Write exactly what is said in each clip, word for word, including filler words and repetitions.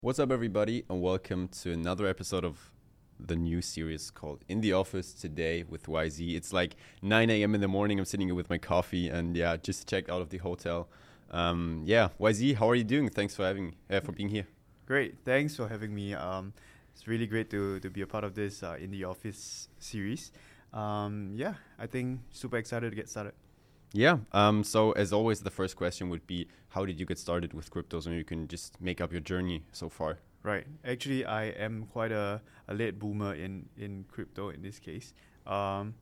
What's up, everybody, and welcome to another episode of the new series called In the Office today with Y Z. It's like nine a.m. in the morning. I'm sitting here with my coffee and yeah, just checked out of the hotel. Um, yeah, Y Z, how are you doing? Thanks for having uh, for being here. Great, thanks for having me. Um, it's really great to to be a part of this uh, In the Office series. Um, yeah, I think super excited to get started. Yeah. Um, so as always, the first question would be, how did you get started with crypto? So you can just make up your journey so far. Right. Actually, I am quite a, a late boomer in, in crypto in this case. Um,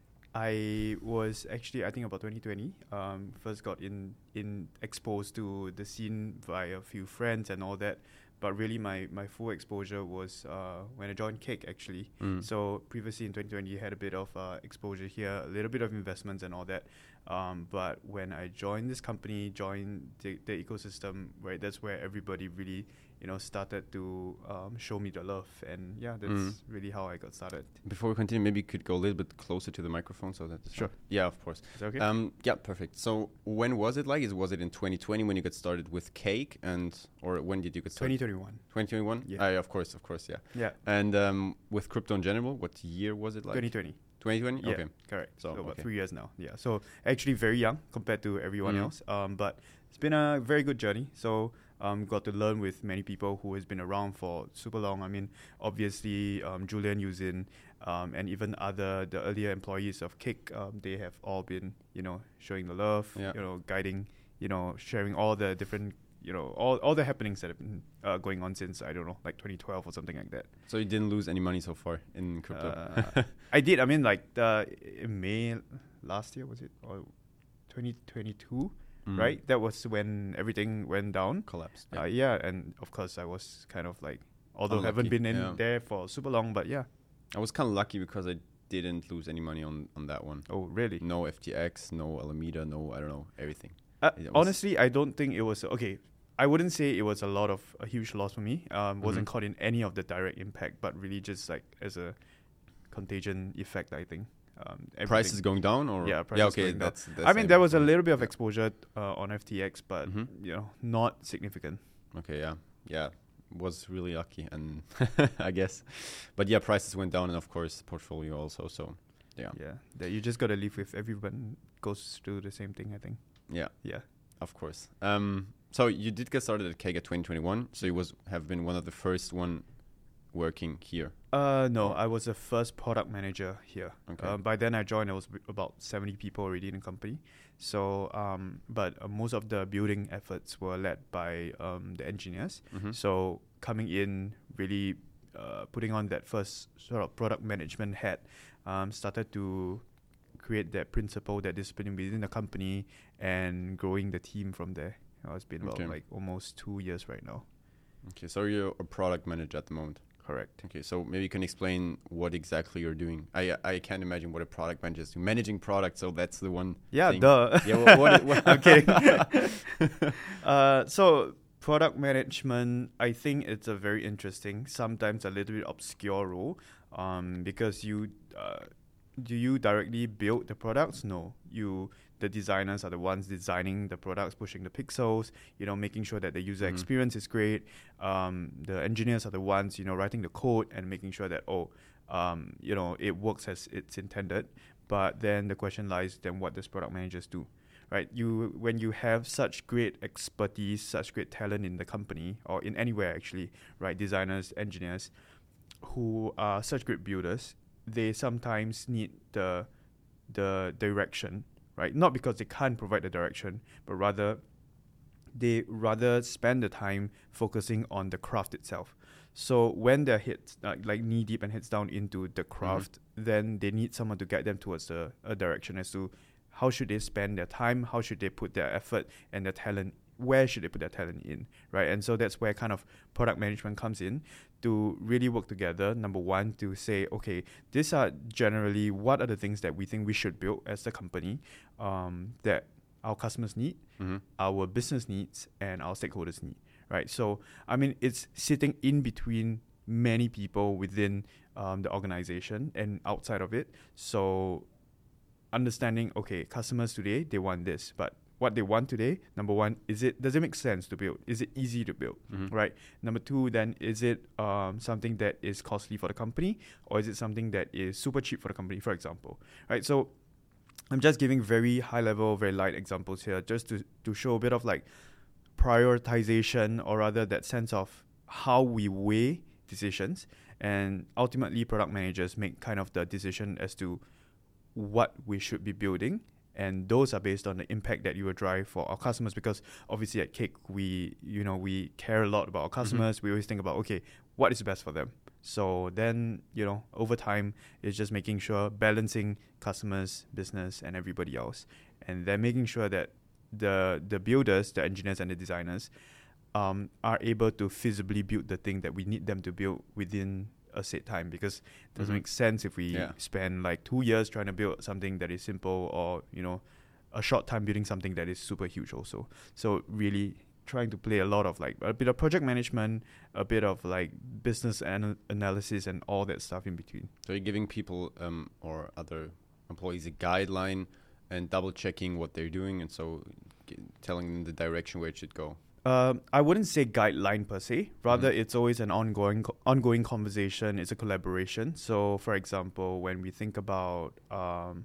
I was actually, I think about twenty twenty, um, first got in, in exposed to the scene via a few friends and all that. But really, my, my full exposure was uh, when I joined Cake, actually. Mm. So previously in twenty twenty, had a bit of uh, exposure here, a little bit of investments and all that. Um, but when I joined this company, joined the, the ecosystem, right, that's where everybody really, you know, started to um, show me the love. And yeah, that's Mm. really how I got started. Before we continue, maybe you could go a little bit closer to the microphone so that. Sure. Yeah, of course. Is that okay? Um, yeah, perfect. So when was it like? Is was it in twenty twenty when you got started with Cake, and or when did you get started? twenty twenty-one. twenty twenty-one. Yeah. Uh, of course, of course, yeah. Yeah. And um, with crypto in general, what year was it like? twenty twenty. twenty twenty. Yeah, Okay. correct. So, So, about okay. three years now. Yeah. So actually very young compared to everyone Mhm. else. Um, but it's been a very good journey. So um, got to learn with many people who has been around for super long. I mean, obviously um, Julian Yuzin, um, and even other the earlier employees of Kick. Um, they have all been you know showing the love, Yeah. you know, guiding, you know, sharing all the different. You know, all, all the happenings that have been uh, going on since, I don't know, like twenty twelve or something like that. So you didn't lose any money so far in crypto? Uh, I did. I mean, like the in May last year, was it, or twenty twenty-two? Mm. Right. That was when everything went down. Collapsed. Uh, yeah, and of course I was kind of like, although I haven't Unlucky, been in yeah. there for super long, but yeah. I was kind of lucky because I didn't lose any money on, on that one. Oh, really? No F T X, no Alameda, no, I don't know, everything. Uh, It was- honestly, I don't think it was okay. I wouldn't say it was a lot of a huge loss for me. Um, wasn't Mhm. caught in any of the direct impact, but really just like as a contagion effect, I think. Um, Price everything- is going down, or Yeah, price yeah, is okay, going down. that's, that's I mean, there was a everything. little bit of Yeah. exposure uh, on F T X, but Mhm. you know, not significant. Okay, yeah, yeah, was really lucky, and I guess, but yeah, prices went down, and of course, portfolio also. So, yeah, Yeah, that you just gotta live with. Everyone goes through the same thing, I think. yeah, Yeah. of course. Um, so you did get started at Cake at twenty twenty-one. So you was have been one of the first one working here. Uh, no, I was the first product manager here. Okay. Um, by then I joined, there was b- about seventy people already in the company. So, um, but uh, most of the building efforts were led by um, the engineers. Mhm. So coming in, really uh, putting on that first sort of product management hat, um, started to create that principle, that discipline within the company, and growing the team from there. You know, it's been about Okay. like almost two years right now. Okay, so you're a product manager at the moment. Correct. Okay, so maybe you can explain what exactly you're doing. I I can't imagine what a product manager is doing. Managing products, so that's the one. Yeah, thing. duh. Yeah, what, what, what I'm kidding. uh, so product management, I think it's a very interesting, sometimes a little bit obscure role, um, because you uh, do you directly build the products? No, you the designers are the ones designing the products, pushing the pixels, you know, making sure that the user Mhm. experience is great. Um, the engineers are the ones, you know, writing the code and making sure that oh, um, you know, it works as it's intended. But then the question lies, then what does product managers do? Right, you when you have such great expertise, such great talent in the company or in anywhere actually, right? Designers, engineers, who are such great builders, they sometimes need the the direction, right? Not because they can't provide the direction, but rather they rather spend the time focusing on the craft itself. So when they're hit uh, like knee deep and heads down into the craft, then they need someone to guide them towards a, a direction as to how should they spend their time, how should they put their effort and their talent, where should they put their talent in, right? And so that's where kind of product management comes in to really work together. Number one, to say, okay, these are generally what are the things that we think we should build as a company, um, that our customers need, Mhm. our business needs, and our stakeholders need, right? So, I mean, it's sitting in between many people within um, the organization and outside of it. So understanding, okay, customers today, they want this, but what they want today. Number one, is it does it make sense to build? Is it easy to build? Mhm. Right. Number two, then is it um, something that is costly for the company, or is it something that is super cheap for the company, for example? Right. So I'm just giving very high level, very light examples here, just to to show a bit of like prioritization, or rather that sense of how we weigh decisions, and ultimately product managers make kind of the decision as to what we should be building, and those are based on the impact that you will drive for our customers. Because obviously at Cake, we you know we care a lot about our customers. Mm-hmm. We always think about, okay, what is best for them. So then, you know, over time, it's just making sure balancing customers, business, and everybody else, and then making sure that the the builders, the engineers, and the designers um, are able to feasibly build the thing that we need them to build within a set time. Because it doesn't mm-hmm. make sense if we yeah. spend like two years trying to build something that is simple, or you know, a short time building something that is super huge also. So really trying to play a lot of like a bit of project management, a bit of like business an- analysis, and all that stuff in between. So you're giving people um, or other employees a guideline and double checking what they're doing, and so g- telling them the direction where it should go. Um, I wouldn't say guideline per se. Rather, mm-hmm. it's always an ongoing co- ongoing conversation. It's a collaboration. So, for example, when we think about, um,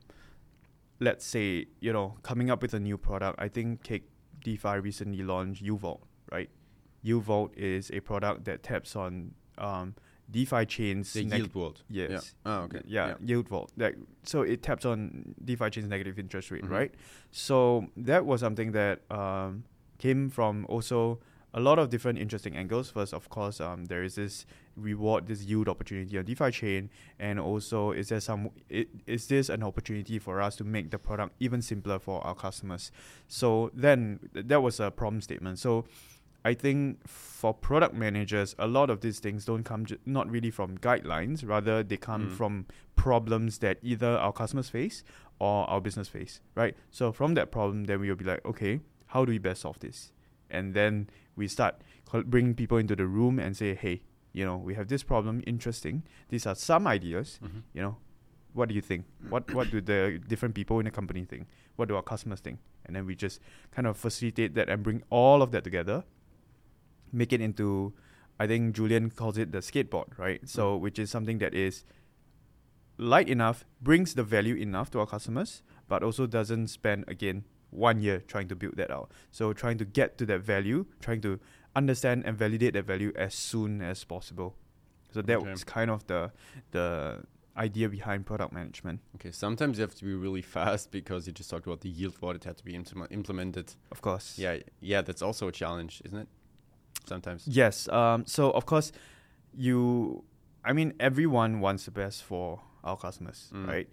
let's say, you know, coming up with a new product, I think Cake DeFi recently launched UVault, right? UVault is a product that taps on um, DeFi chains. The neg- Yield Vault. Yes. Yeah. Oh, okay. Yeah, yeah. Yield Vault. Like, so it taps on DeFi chains' negative interest rate, mm-hmm. right? So that was something that um, came from also a lot of different interesting angles. First, of course, um, there is this reward, this yield opportunity on DeFi chain, and also is there some it, is this an opportunity for us to make the product even simpler for our customers? So then th- that was a problem statement. So I think for product managers, a lot of these things don't come ju- not really from guidelines, rather they come mm. from problems that either our customers face or our business face, right? So from that problem, then we will be like, okay, how do we best solve this? And then we start call, bringing people into the room and say, hey, you know, we have this problem, interesting. These are some ideas, mm-hmm. you know, what do you think? What what do the different people in the company think? What do our customers think? And then we just kind of facilitate that and bring all of that together, make it into, I think Julian calls it the skateboard, right? So which is something that is light enough, brings the value enough to our customers, but also doesn't spend, again, one year trying to build that out. So trying to get to that value, trying to understand and validate that value as soon as possible. So that okay. was kind of the the idea behind product management. Okay, sometimes you have to be really fast because you just talked about the yield vault. It had to be im- implemented. Of course. Yeah, yeah, that's also a challenge, isn't it? Sometimes. Yes. Um. So of course, you. I mean, everyone wants the best for our customers, mm. right?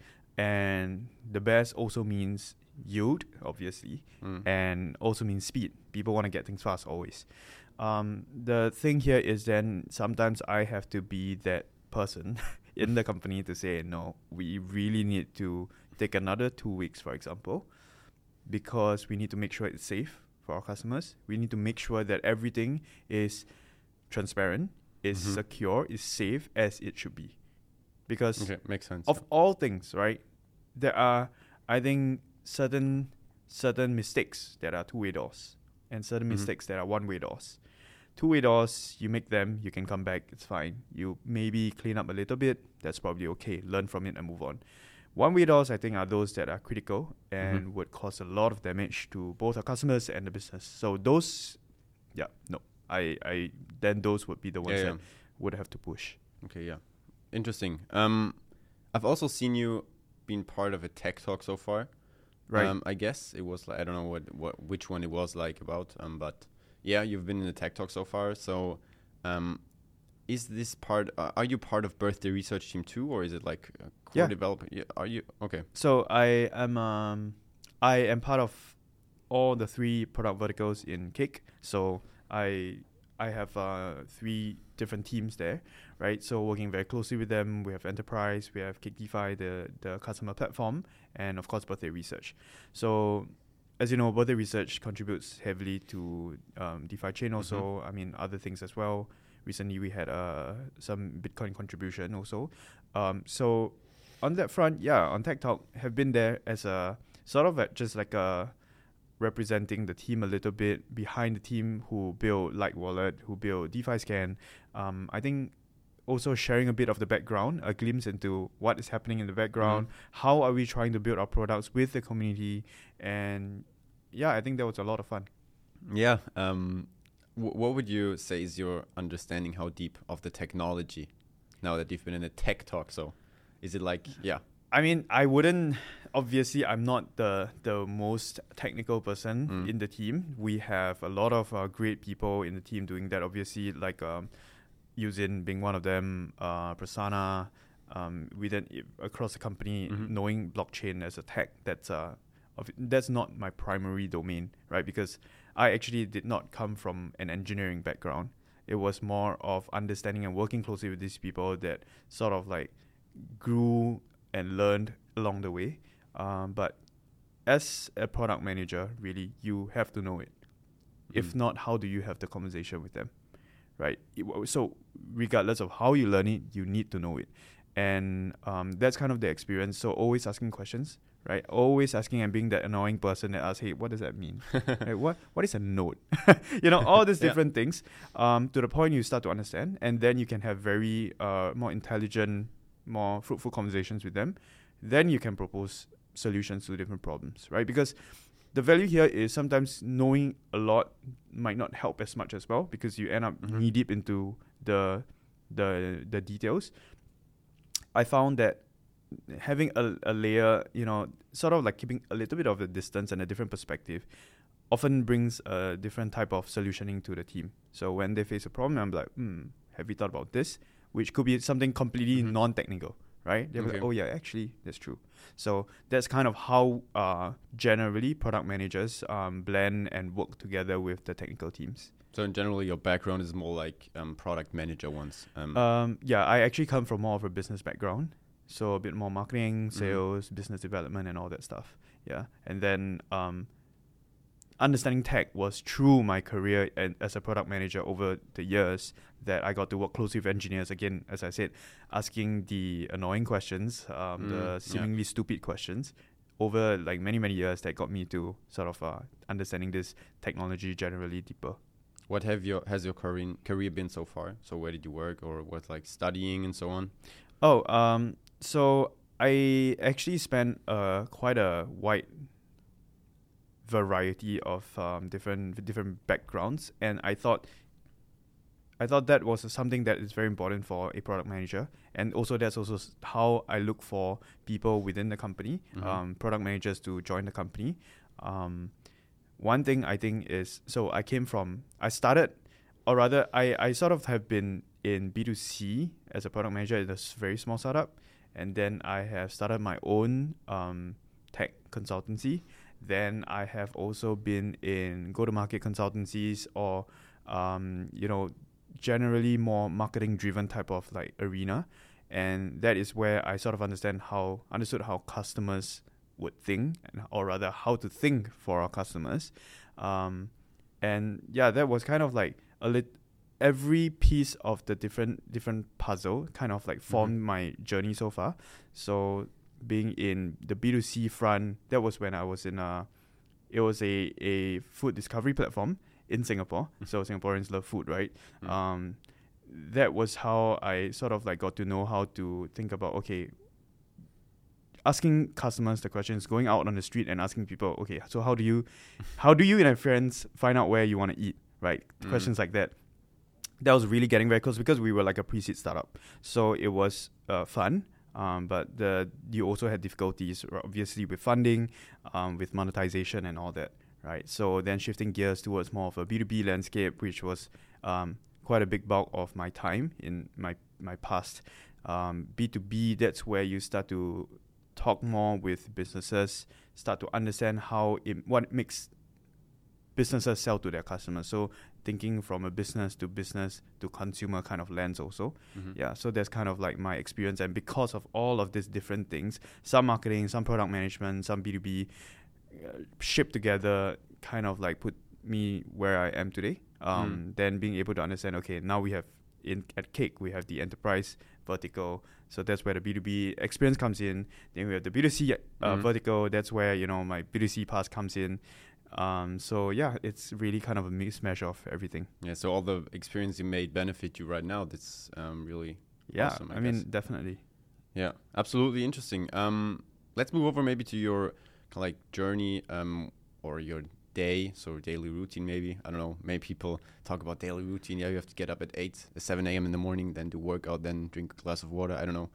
And the best also means yield, obviously, mm. and also means speed. People want to get things fast always. Um, the thing here is then sometimes I have to be that person in the company to say, no, we really need to take another two weeks, for example, because we need to make sure it's safe for our customers. We need to make sure that everything is transparent, is mm-hmm. secure, is safe as it should be. Because okay, makes sense. of all things, right, there are, I think, certain certain mistakes that are two-way doors and certain mm-hmm. mistakes that are one-way doors. Two-way doors, you make them, you can come back, it's fine. You maybe clean up a little bit, that's probably okay. Learn from it and move on. One-way doors, I think, are those that are critical and mm-hmm. would cause a lot of damage to both our customers and the business. So those, yeah, no. I, I then those would be the ones yeah, yeah. that would have to push. Okay, yeah. Interesting. Um, I've also seen you being part of a tech talk so far. Right. Um, I guess it was like, I don't know what, what which one it was like about, um, but yeah, you've been in the tech talk so far. So, um, is this part? Uh, are you part of Birthday Research Team too, or is it like a core yeah. developer? Yeah. Are you okay? So I am um, I am part of all the three product verticals in Cake. So I I have uh, three different teams there, right? So working very closely with them. We have enterprise, we have Cake DeFi, the the customer platform, and of course Birthday Research. So as you know, Birthday Research contributes heavily to um, DeFi chain also. Mm-hmm. I mean, other things as well. Recently we had uh, some Bitcoin contribution also. Um, so on that front, yeah, on Tech Talk, have been there as a sort of a, just like a representing the team a little bit, behind the team who build Light Wallet, who build DeFi Scan. Um, I think also sharing a bit of the background, a glimpse into what is happening in the background, mm. how are we trying to build our products with the community, and yeah, I think that was a lot of fun. Yeah. Um, w- what would you say is your understanding how deep of the technology now that you've been in a tech talk? So is it like, yeah. I mean, I wouldn't, obviously, I'm not the, the most technical person mm. in the team. We have a lot of uh, great people in the team doing that, obviously, like um, Yuzin being one of them, uh, Prasanna, um, we then across the company, mm-hmm. knowing blockchain as a tech, that's uh, that's not my primary domain, right? Because I actually did not come from an engineering background. It was more of understanding and working closely with these people that sort of like grew and learned along the way. Um, but as a product manager, really, you have to know it. Mm. If not, how do you have the conversation with them, right? So regardless of how you learn it, you need to know it. And um, that's kind of the experience. So always asking questions, right? Always asking and being that annoying person that asks, hey, what does that mean? Like, what What is a node? You know, all these different yeah. things um, to the point you start to understand. And then you can have very uh, more intelligent, more fruitful conversations with them. Then you can propose solutions to different problems, right? Because the value here is sometimes knowing a lot might not help as much as well, because you end up mm-hmm. knee deep into the the the details. I found that having a, a layer, you know, sort of like keeping a little bit of a distance and a different perspective often brings a different type of solutioning to the team. So when they face a problem, I'm like, hmm, have you thought about this? Which could be something completely mm-hmm. non-technical, right? They're okay. like, oh yeah, actually, that's true. So that's kind of how uh, generally product managers um, blend and work together with the technical teams. So in general, your background is more like um, product manager ones. Um, um, yeah, I actually come from more of a business background. So a bit more marketing, sales, mm-hmm. business development, and all that stuff. Yeah, and then um, understanding tech was through my career and as a product manager over the years that I got to work closely with engineers. Again, as I said, asking the annoying questions, um, mm, the seemingly yeah. stupid questions over like many, many years that got me to sort of uh, understanding this technology generally deeper. What have your has your career career been so far? So where did you work, or what, like studying and so on? Oh, um, so I actually spent uh, quite a wide variety of um, different different backgrounds, and I thought I thought that was something that is very important for a product manager, and also that's also how I look for people within the company, mm-hmm. um, product managers to join the company. Um, one thing I think is, so I came from, I started, or rather, I, I sort of have been in B two C as a product manager in a very small startup, and then I have started my own um, tech consultancy. Then I have also been in go-to-market consultancies, or um, you know, generally more marketing-driven type of like arena, and that is where I sort of understand how understood how customers would think, or rather how to think for our customers, um, and yeah, that was kind of like a lit. Every piece of the different different puzzle kind of like formed mm-hmm. my journey so far. So being in the B two C front, that was when I was in a, it was a, a food discovery platform in Singapore. Mm-hmm. So Singaporeans love food, right? Mm-hmm. Um, that was how I sort of like got to know how to think about, okay, asking customers the questions, going out on the street and asking people, okay, so how do you, how do you and your friends find out where you want to eat, right? Mm-hmm. Questions like that. That was really getting very close because we were like a pre-seed startup. So it was uh, fun. Um, but the you also had difficulties, obviously, with funding, um, with monetization and all that, right? So then shifting gears towards more of a B two B landscape, which was um, quite a big bulk of my time in my, my past. Um, B two B, that's where you start to talk more with businesses, start to understand how it, what makes businesses sell to their customers. So thinking from a business to business to consumer kind of lens also. Mm-hmm. Yeah, so that's kind of like my experience. And because of all of these different things, some marketing, some product management, some B two B, uh, shipped together, kind of like put me where I am today. Um, mm. Then being able to understand, okay, now we have, in at Cake, we have the enterprise vertical. So that's where the B two B experience comes in. Then we have the B two C uh, mm. vertical. That's where, you know, my B two C pass comes in. Um, so yeah, it's really kind of a mismatch of everything. Yeah. So all the experience you made benefit you right now. That's um, really Yeah, awesome. I, I guess. mean, definitely. Yeah, absolutely interesting. Um, let's move over maybe to your kind of like journey um, or your day, so daily routine maybe. I don't know, maybe people talk about daily routine. Yeah, you have to get up at eight, seven a.m. in the morning, then do workout, then drink a glass of water. I don't know.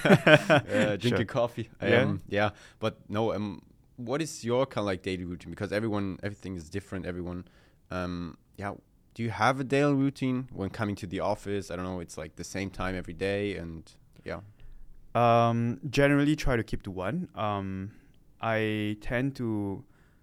uh, drink Sure. your coffee. Yeah. Um, yeah, but no, um, what is your kind of like daily routine? Because everyone, everything is different. Everyone, um, yeah. Do you have a daily routine when coming to the office? I don't know, it's like the same time every day and yeah. Um, generally try to keep to one. Um, I tend to.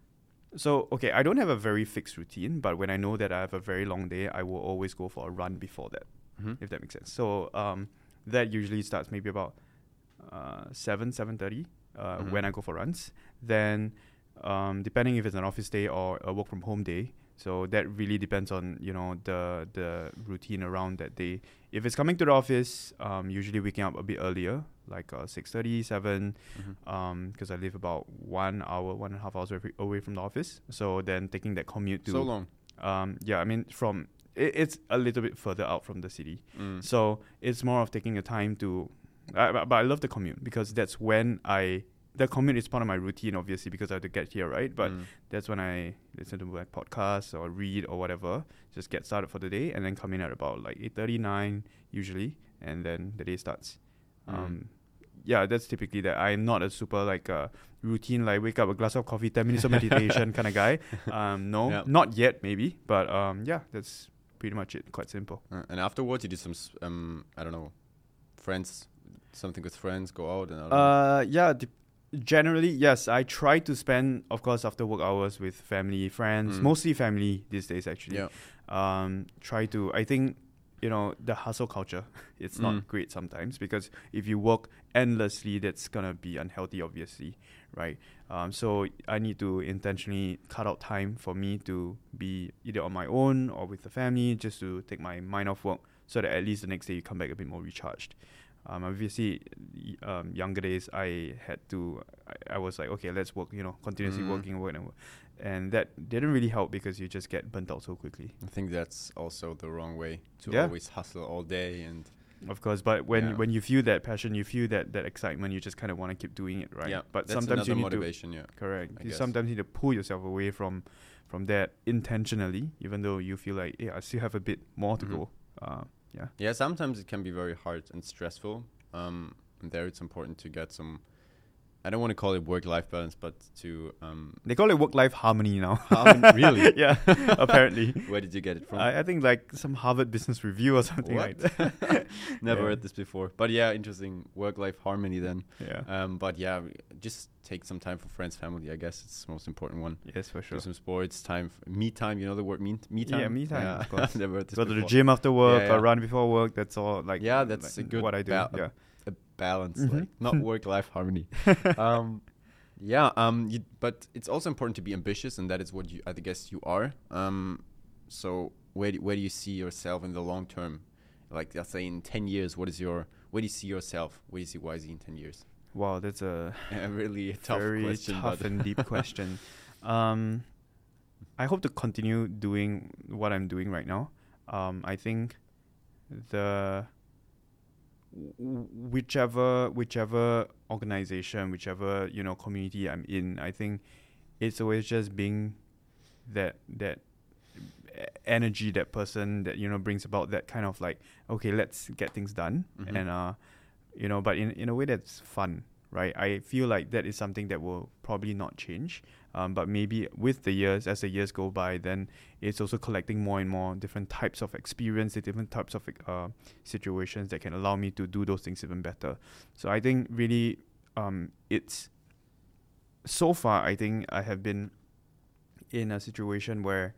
So, okay, I don't have a very fixed routine, but when I know that I have a very long day, I will always go for a run before that, Mm-hmm. if that makes sense. So, um, that usually starts maybe about uh, seven, seven thirty uh, Mhm. when I go for runs. Then, um, depending if it's an office day or a work from home day, so that really depends on, you know, the the routine around that day. If it's coming to the office, um, usually waking up a bit earlier, like uh, six thirty, seven, Mhm. um, because I live about one hour, one and a half hours away, away from the office. So then taking that commute to, So long. um, yeah, I mean, from it, it's a little bit further out from the city. Mm. So it's more of taking the time to, uh, but, but I love the commute because that's when I, the commute is part of my routine, obviously, because I have to get here, right? But Mm. that's when I listen to my podcasts or read or whatever, just get started for the day and then come in at about like eight thirty, nine usually, and then the day starts. Mm. Um, yeah, that's typically that. I'm not a super like uh, routine, like wake up, a glass of coffee, ten minutes of meditation kind of guy. Um, no, Yeah. not yet maybe, but um, yeah, that's pretty much it. Quite simple. Uh, and afterwards, you did some, s- um, I don't know, friends, something with friends, go out and I don't know. Uh, yeah, de- generally, yes. I try to spend, of course, after work hours with family, friends, Mm. mostly family these days, actually. Yeah. Um, try to, I think, you know, the hustle culture, it's not Mm. great sometimes because if you work endlessly, that's going to be unhealthy, obviously, right? Um, so I need to intentionally cut out time for me to be either on my own or with the family just to take my mind off work so that at least the next day you come back a bit more recharged. Um, obviously, y- um, younger days, I had to, I, I was like, okay, let's work, you know, continuously Mm. working, work and work. And that didn't really help because you just get burnt out so quickly. I think that's also the wrong way to Yeah. always hustle all day and Of course, but when, Yeah. when you feel that passion, you feel that, that excitement, you just kind of want to keep doing it, right? yeah. But that's sometimes you another need motivation. Yeah. to, correct. I You guess. sometimes need to pull yourself away from, from that intentionally, even though you feel like, yeah, I still have a bit more to Mhm. go. Uh, yeah. Yeah. Sometimes it can be very hard and stressful. Um, and there it's important to get some. I don't want to call it work-life balance, but to um. They call it work-life harmony now. Harmony- really? Yeah, apparently. Where did you get it from? I, I think like some Harvard Business Review or something What? like that. Never Yeah. heard this before. But yeah, interesting work-life harmony then. Yeah. Um, but yeah, just take some time for friends, family. I guess it's the most important one. Yes, for sure. Do some sports, time, f- me time. You know the word me, me time. Yeah, me time, of course. Never heard this Go to the before. gym after work Yeah, yeah. or run before work. That's all. Like Yeah, that's like a good what I do. ba- yeah. A balance, Mhm. like not work-life harmony. um, yeah. Um, you, but it's also important to be ambitious, and that is what you, I guess, you are. Um, so where do, where do you see yourself in the long term? Like, let's say in ten years, what is your, where do you see yourself? Where do you see Y Z in ten years? Wow, that's a A really tough very question. tough but and deep question. Um, I hope to continue doing what I'm doing right now. Um, I think the w- whichever whichever organization, whichever you know community I'm in, I think it's always just being that that e- energy, that person that you know brings about that kind of like, okay, let's get things done, Mhm. and uh, you know, but in in a way that's fun, right? I feel like that is something that will probably not change, um, but maybe with the years, as the years go by, then it's also collecting more and more different types of experience, the different types of uh, situations that can allow me to do those things even better. So I think really, um, it's so far. I think I have been in a situation where,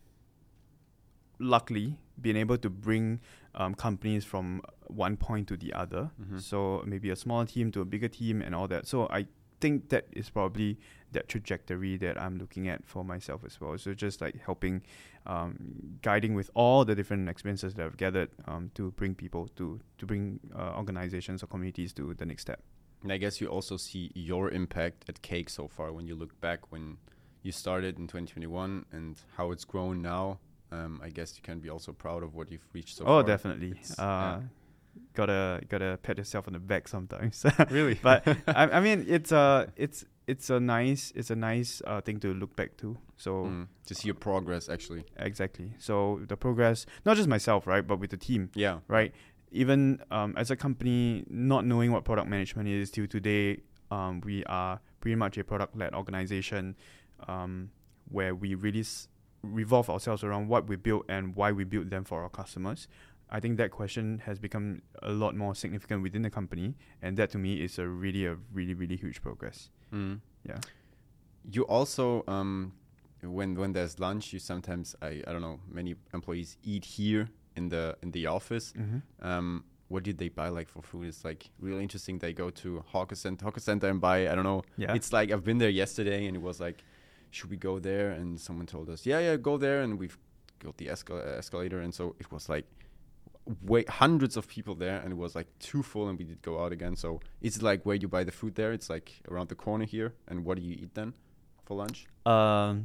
luckily, being able to bring um, companies from one point to the other. Mhm. So maybe a smaller team to a bigger team and all that. So I think that is probably that trajectory that I'm looking at for myself as well. So just like helping, um, guiding with all the different experiences that I've gathered um, to bring people to to bring uh, organizations or communities to the next step. And I guess you also see your impact at Cake so far when you look back when you started in twenty twenty-one and how it's grown now. Um, I guess you can be also proud of what you've reached so oh, far. definitely. It's- Uh, yeah. Gotta gotta pat yourself on the back sometimes. Really? But I, I mean, it's a it's it's a nice it's a nice uh, thing to look back to. So Mm, to see your progress, actually. exactly. So the progress, not just myself, right, but with the team, Yeah. right? Even um, as a company, not knowing what product management is till today, um, we are pretty much a product-led organization, um, where we really s- revolve ourselves around what we build and why we build them for our customers. I think that question has become a lot more significant within the company, and that to me is a really a really really huge progress. Mm. Yeah. You also, um, when when there's lunch, you sometimes, I, I don't know, many employees eat here in the in the office. Mm-hmm. Um, what did they buy like for food? It's like really interesting. They go to Hawker Center, Hawker Center and buy, I don't know. Yeah. It's like I've been there yesterday and it was like, should we go there? And someone told us, yeah, yeah, go there. And we've got the escal- uh, escalator. And so it was like way hundreds of people there and it was like too full and we did go out again. So it's like where you buy the food there. It's like around the corner here. And what do you eat then for lunch? Um,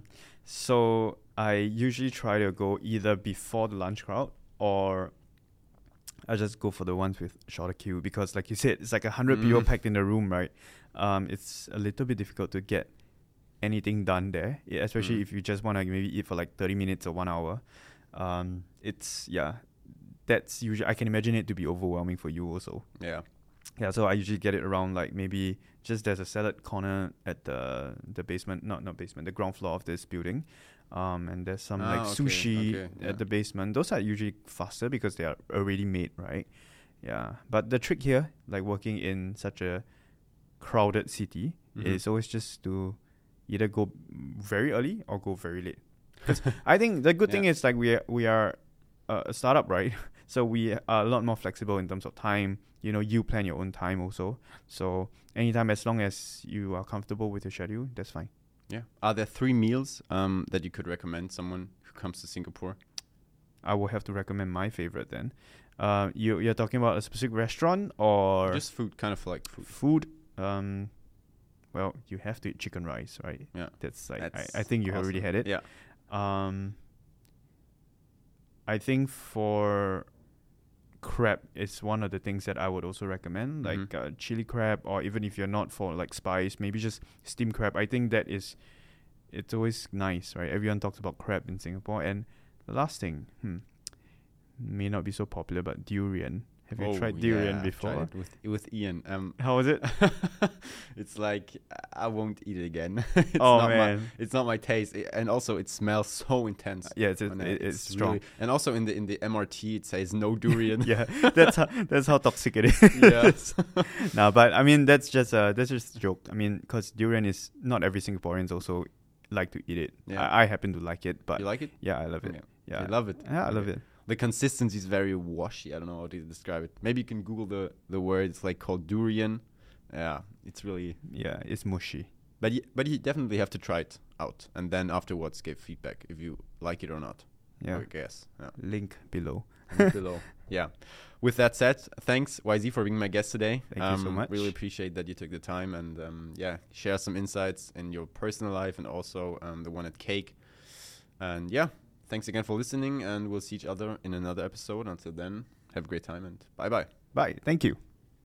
so I usually try to go either before the lunch crowd or I just go for the ones with shorter queue because, like you said, it's like a hundred Mm. people packed in the room, right? Um, it's a little bit difficult to get anything done there, yeah, especially Mm. if you just want to maybe eat for like thirty minutes or one hour. Um, it's yeah, that's usually I can imagine it to be overwhelming for you also. Yeah. Yeah, so I usually get it around like maybe just there's a salad corner at the the basement, not not basement, the ground floor of this building, um, and there's some Ah, like okay, sushi okay, yeah. at the basement. Those are usually faster because they are already made, right? Yeah, but the trick here, like working in such a crowded city, Mhm. is always just to either go very early or go very late. Because I think the good thing Yeah. is like we are, we are uh, a startup, right? So we are a lot more flexible in terms of time. You know, you plan your own time also. So anytime, as long as you are comfortable with your schedule, that's fine. Yeah. Are there three meals um, that you could recommend someone who comes to Singapore? I will have to recommend my favorite then. Uh, you you're talking about a specific restaurant or Just food, kind of like food. food? Um, well, you have to eat chicken rice, right? Yeah. That's like That's I, I think you already awesome. had it. Yeah. Um, I think for crab is one of the things that I would also recommend, like Mhm. uh, chili crab, or even if you're not for like spice, maybe just steamed crab. I think that is, it's always nice, right? Everyone talks about crab in Singapore. And the last thing, hmm, may not be so popular, but durian. Have you Oh, tried durian yeah, I've before? tried it with with Ian. Um, How was it? it's like I won't eat it again. it's Oh, not man. my, it's not my taste, I- and also it smells so intense. Yeah, it's on it, it. it's, strong. really- and also in the in the M R T it says no durian. Yeah, that's how that's how toxic it is. Yes. No, but I mean that's just a that's just a joke. I mean, because durian is not every Singaporeans also like to eat it. Yeah. I, I happen to like it, but You like it? yeah, I love it. Yeah. Yeah, I love it. Yeah, I love Okay. it. The consistency is very washy. I don't know how to describe it. Maybe you can Google the the word. It's like called durian. Yeah, it's really. Yeah, it's mushy. But y- but you definitely have to try it out, and then afterwards give feedback if you like it or not. Yeah, I guess. Yeah. link below. And below. Yeah. With that said, thanks Y Z for being my guest today. Thank you so Um, much. Really appreciate that you took the time and um, yeah, share some insights in your personal life and also um, the one at Cake. And yeah, thanks again for listening, and we'll see each other in another episode. Until then, have a great time and bye bye. Bye. Thank you.